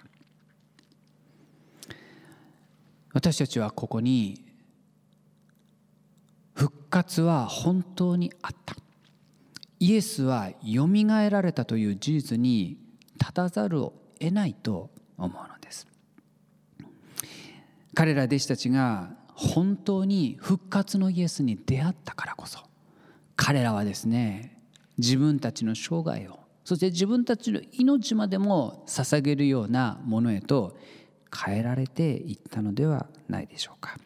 私たちはここに復活は本当にあった、イエスはよみがえられたという事実に立たざるを得ないと思うのです。彼ら弟子たちが本当に復活のイエスに出会ったからこそ、彼らはですね自分たちの生涯を、そして自分たちの命までも捧げるようなものへと変えられていったのではないでしょうか。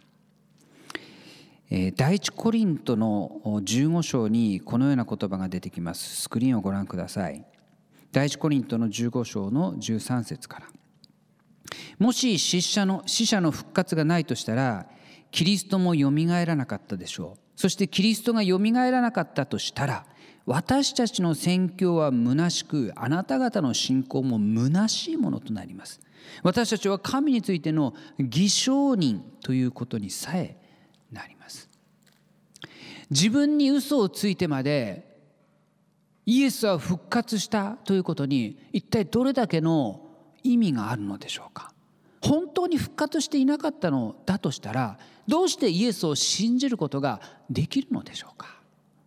第一コリントのじゅうご章にこのような言葉が出てきます。スクリーンをご覧ください。第一コリントのじゅうご章のじゅうさん節から。もし死者の死者の復活がないとしたら、キリストもよみがえらなかったでしょう。そしてキリストがよみがえらなかったとしたら、私たちの宣教は虚しく、あなた方の信仰も虚しいものとなります。私たちは神についての偽証人ということにさえなります。自分に嘘をついてまでイエスは復活したということに一体どれだけの意味があるのでしょうか。本当に復活していなかったのだとしたら、どうしてイエスを信じることができるのでしょうか。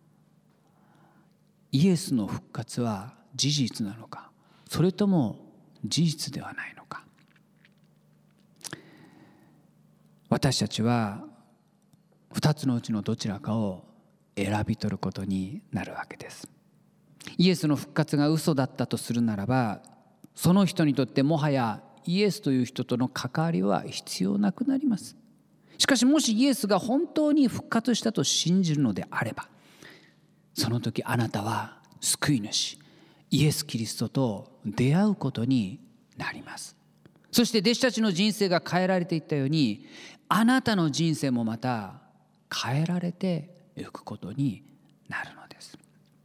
イエスの復活は事実なのか、それとも事実ではないのか。私たちは二つのうちのどちらかを選び取ることになるわけです。イエスの復活が嘘だったとするならば、その人にとってもはやイエスという人との関わりは必要なくなります。しかしもしイエスが本当に復活したと信じるのであれば、その時あなたは救い主イエス・キリストと出会うことになります。そして弟子たちの人生が変えられていったように、あなたの人生もまた変えられていくことになるのです。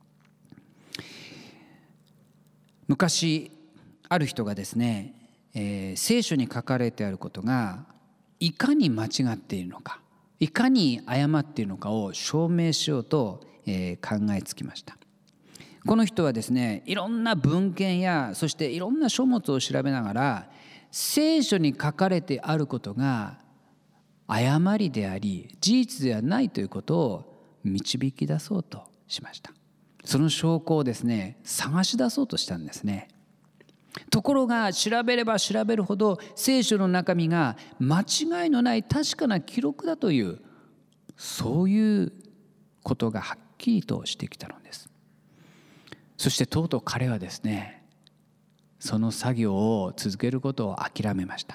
昔ある人がですね、えー、聖書に書かれてあることがいかに間違っているのか、いかに誤っているのかを証明しようと、えー、考えつきました。この人はですね、いろんな文献やそしていろんな書物を調べながら、聖書に書かれてあることが誤りであり事実ではないということを導き出そうとしました。その証拠をですね、探し出そうとしたんですね。ところが調べれば調べるほど聖書の中身が間違いのない確かな記録だという、そういうことがはっきりとしてきたのです。そしてとうとう彼はですね、その作業を続けることを諦めました。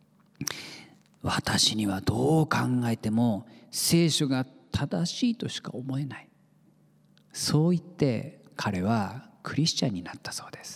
私にはどう考えても聖書が正しいとしか思えない、そう言って彼はクリスチャンになったそうです。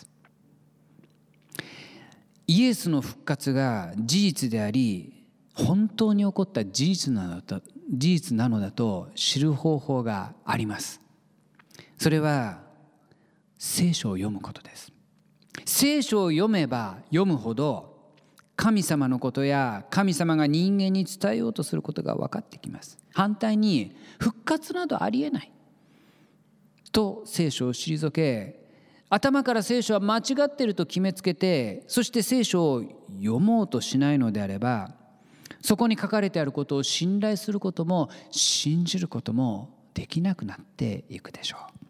イエスの復活が事実であり本当に起こった事実なのだと、事実なのだと知る方法があります。それは聖書を読むことです。聖書を読めば読むほど神様のことや神様が人間に伝えようとすることが分かってきます。反対に復活などありえないと聖書を退け、頭から聖書は間違っていると決めつけて、そして聖書を読もうとしないのであれば、そこに書かれてあることを信頼することも信じることもできなくなっていくでしょう。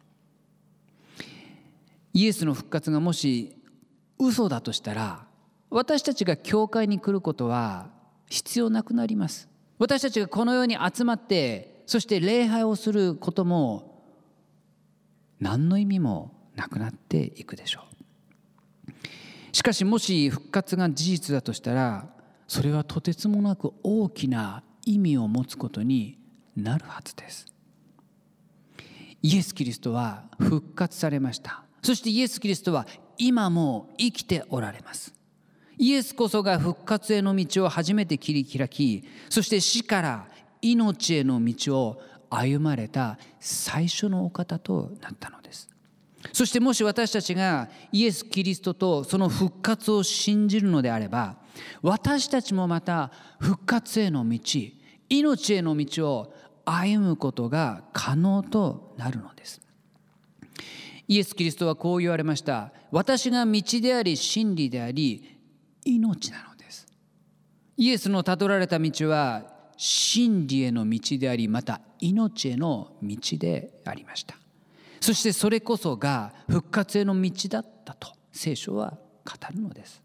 イエスの復活がもし嘘だとしたら、私たちが教会に来ることは必要なくなります。私たちがこの世に集まってそして礼拝をすることも何の意味もなくなっていくでしょう。しかしもし復活が事実だとしたら、それはとてつもなく大きな意味を持つことになるはずです。イエス・キリストは復活されました。そしてイエス・キリストは今も生きておられます。イエスこそが復活への道を初めて切り開き、そして死から命への道を歩まれた最初のお方となったのです。そしてもし私たちがイエス・キリストとその復活を信じるのであれば、私たちもまた復活への道、命への道を歩むことが可能となるのです。イエス・キリストはこう言われました。私が道であり真理であり命なのです。イエスのたどられた道は真理への道であり、また命への道でありました。そしてそれこそが復活への道だったと聖書は語るのです。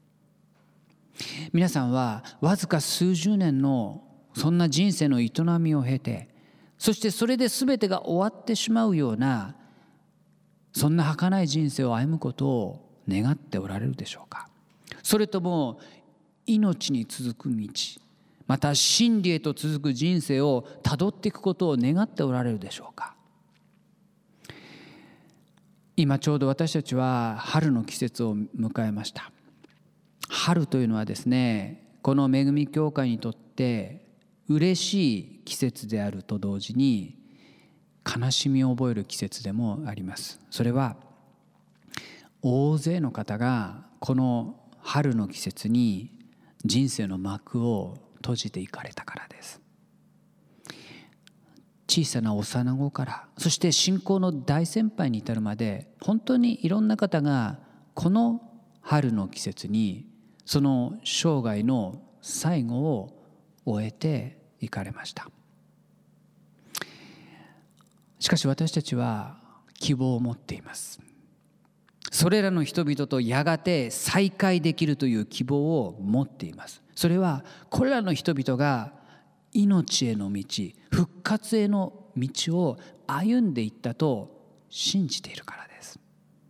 皆さんはわずか数十年のそんな人生の営みを経て、そしてそれで全てが終わってしまうような、そんな儚い人生を歩むことを願っておられるでしょうか。それとも命に続く道、また真理へと続く人生をたどっていくことを願っておられるでしょうか。今ちょうど私たちは春の季節を迎えました。春というのはですね、この恵み教会にとって嬉しい季節であると同時に悲しみを覚える季節でもあります。それは大勢の方がこの春の季節に人生の幕を閉じていかれたからです。小さな幼子から、そして信仰の大先輩に至るまで、本当にいろんな方がこの春の季節にその生涯の最後を終えていかれました。しかし私たちは希望を持っています。それらの人々とやがて再会できるという希望を持っています。それはこれらの人々が命への道、復活への道を歩んでいったと信じているからです。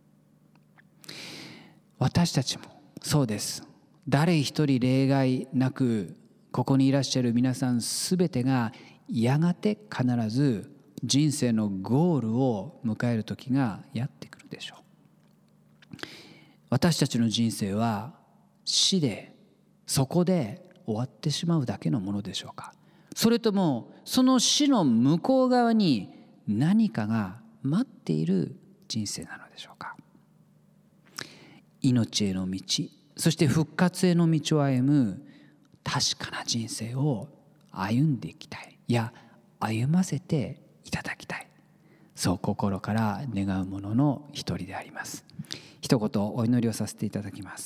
私たちもそうです。誰一人例外なく、ここにいらっしゃる皆さんすべてがやがて必ず人生のゴールを迎える時がやってくるでしょう。私たちの人生は死で、そこで終わってしまうだけのものでしょうか。それともその死の向こう側に何かが待っている人生なのでしょうか。命への道、そして復活への道を歩む確かな人生を歩んでいきたい、いや歩ませていただきたい、そう心から願うものの一人であります。一言お祈りをさせていただきます。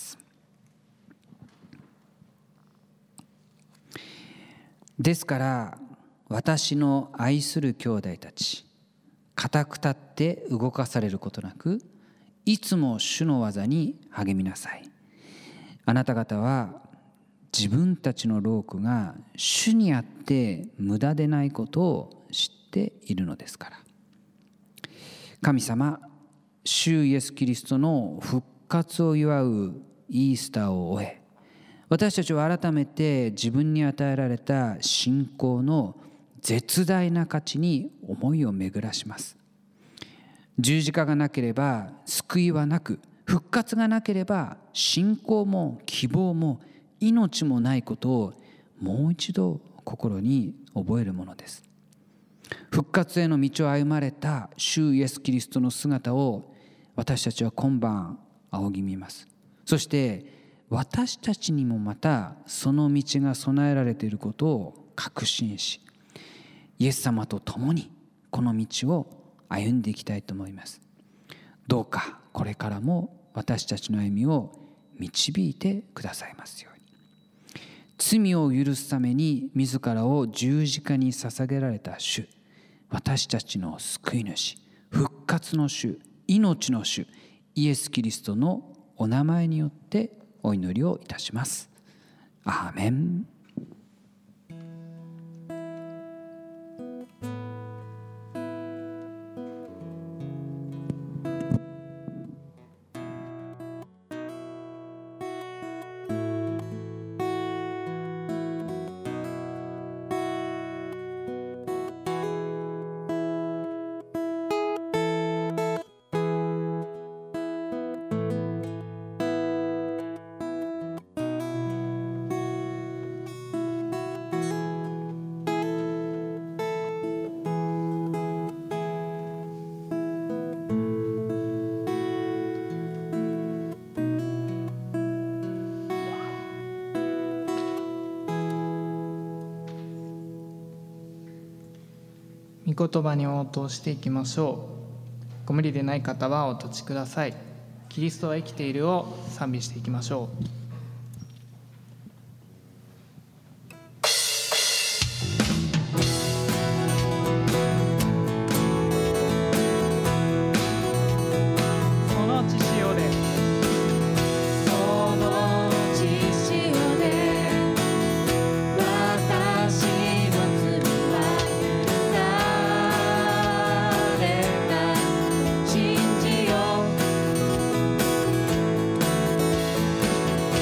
ですから私の愛する兄弟たち、固く立って動かされることなく、いつも主の技に励みなさい。あなた方は自分たちの労苦が主にあって無駄でないことを知っているのですから。神様、主イエスキリストの復活を祝うイースターを終え、私たちは改めて自分に与えられた信仰の絶大な価値に思いを巡らします。十字架がなければ救いはなく、復活がなければ信仰も希望も命もないことをもう一度心に覚えるものです。復活への道を歩まれた主イエスキリストの姿を私たちは今晩仰ぎ見ます。そして私たちにもまたその道が備えられていることを確信し、イエス様と共にこの道を歩んでいきたいと思います。どうかこれからも私たちの歩みを導いてくださいますように。罪を許すために自らを十字架に捧げられた主、私たちの救い主、復活の主、命の主イエス・キリストのお名前によってお祈りをいたします。アーメン。 御言葉に応答していきましょう。ご無理でない方はお立ちください。キリストは生きているを賛美していきましょう。 「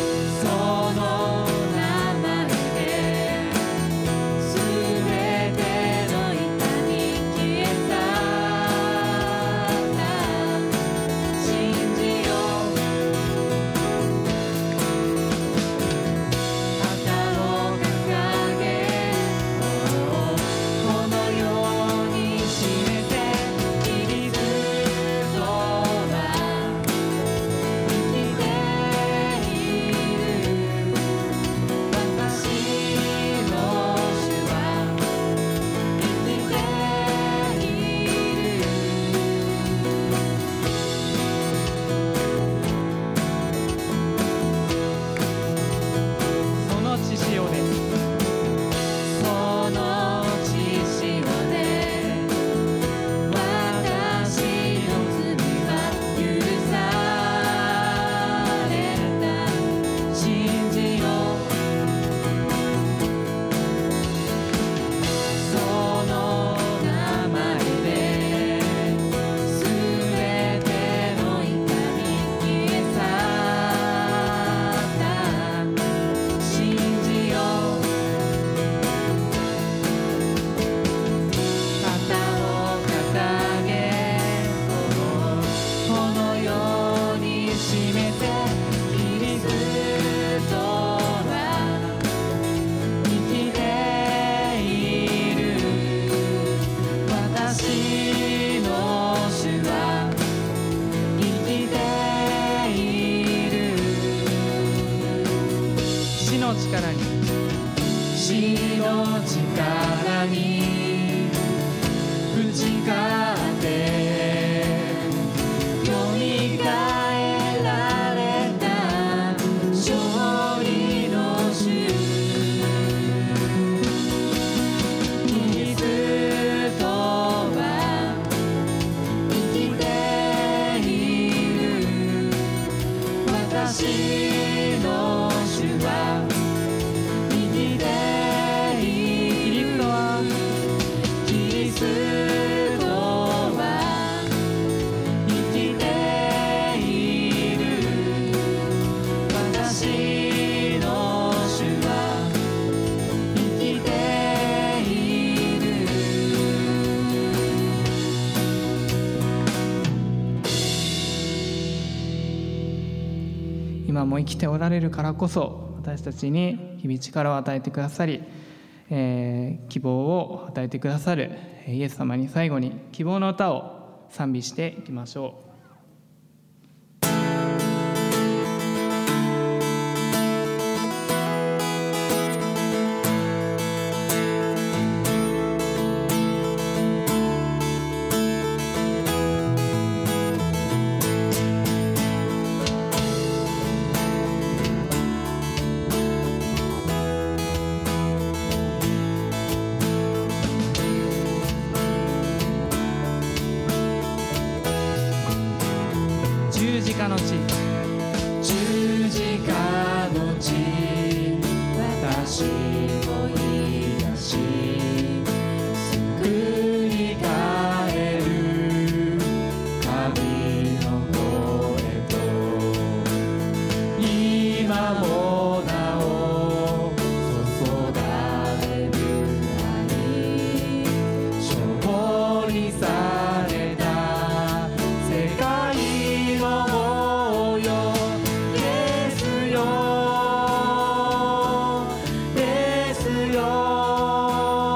死の力に打ち勝ってよみがえられた勝利の主、キリストは生きている。私の主は生きている。キリストは生きている。私の主は生きている。 今も生きておられるからこそ私たちに日々力を与えてくださり、えー希望を与えてくださるイエス様に最後に希望の歌を賛美していきましょう。十字架の地、 十字架の地、私を癒し救い変える神の声と、今もなお注がれる愛、勝利された世界の王よ、ですよですよ。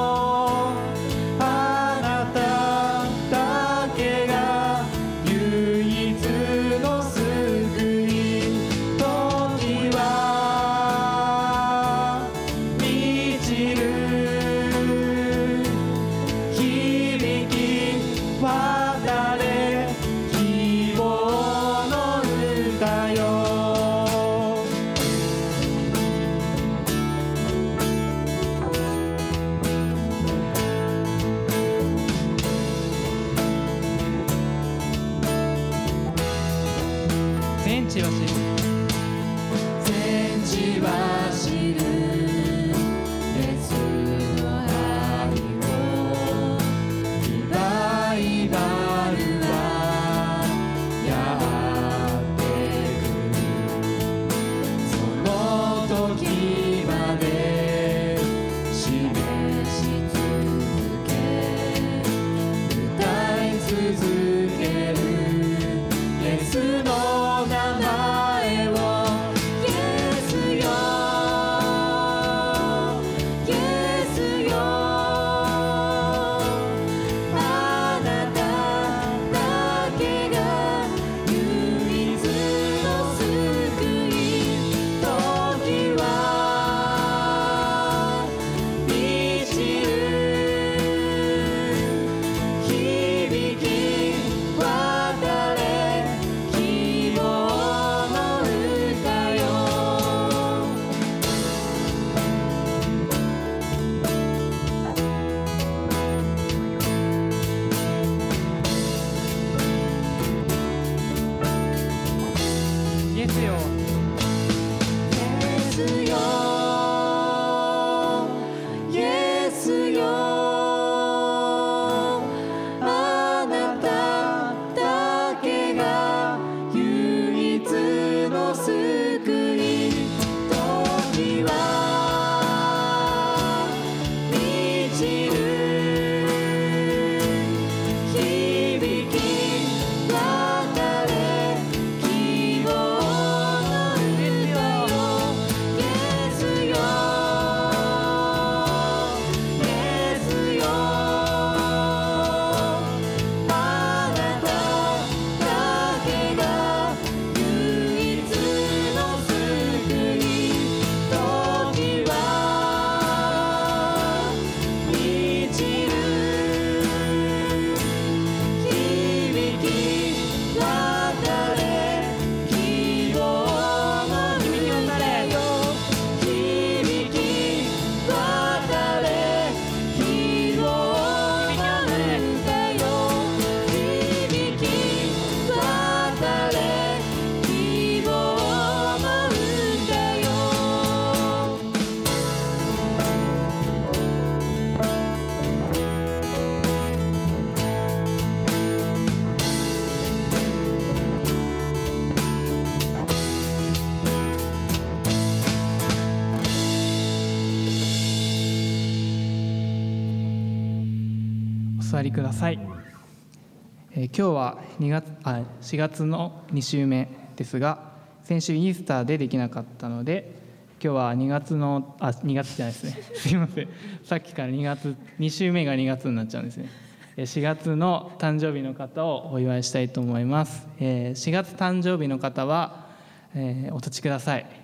座りください。えー、今日はにがつあしがつのに週目ですが、先週イースターでできなかったので、今日はにがつのあにがつじゃないですねすいません、さっきからにがつに週目がにがつになっちゃうんですね。しがつの誕生日の方をお祝いしたいと思います。しがつ誕生日の方はお立ちください。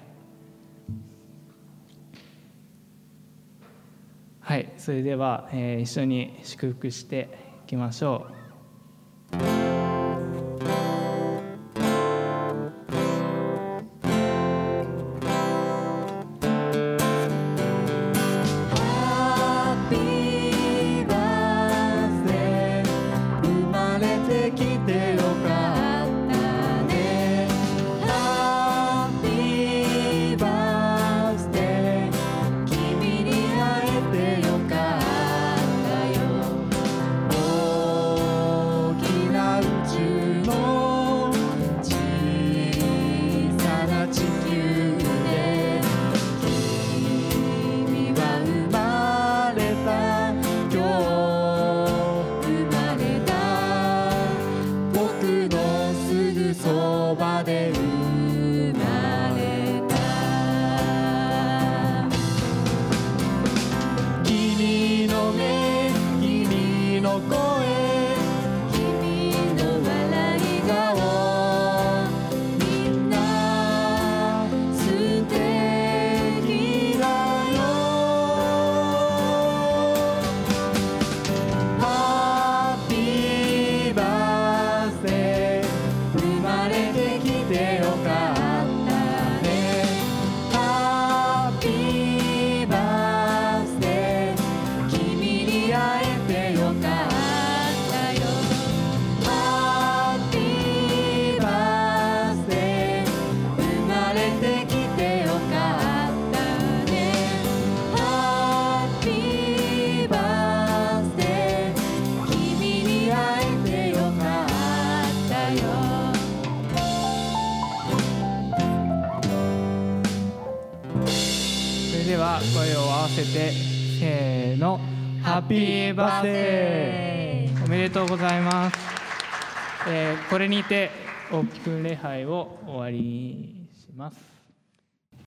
はい、それでは一緒に祝福していきましょう。声を合わせてせーの、ハッピーバースデー。おめでとうございます。えー、これにてオープン礼拝を終わりにします。